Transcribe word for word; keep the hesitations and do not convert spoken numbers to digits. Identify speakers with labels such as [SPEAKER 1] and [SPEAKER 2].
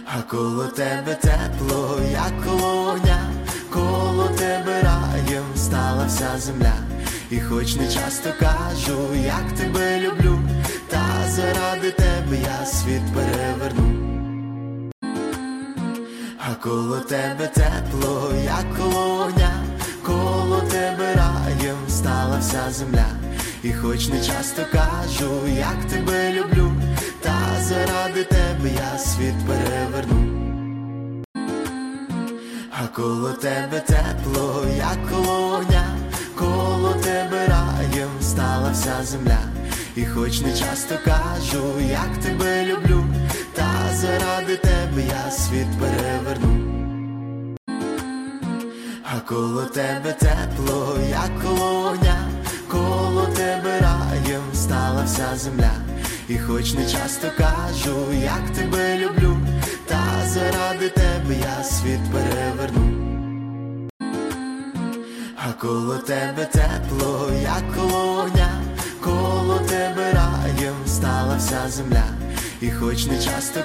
[SPEAKER 1] А коло тебе тепло, як коло вогня, коло тебе раєм стала вся земля. І хоч не часто кажу, як тебе люблю, та заради тебе я світ переверну. А коло тебе тепло, як коло вогня, коло тебе раєм стала вся земля. І хоч не часто кажу, як тебе люблю, та заради тебе я світ переверну. А коло тебе тепло, як коло вогня, коло тебе раєм стала вся земля. І хоч не часто кажу, як тебе люблю, та заради тебе я світ переверну. А коло тебе тепло, як коло вогня, коло тебе раєм стала вся земля. І хоч не часто кажу, як тебе люблю, та заради тебе я світ переверну. А коло тебе тепло, як коло вогня, коло тебе раєм стала вся земля. І хоч не часто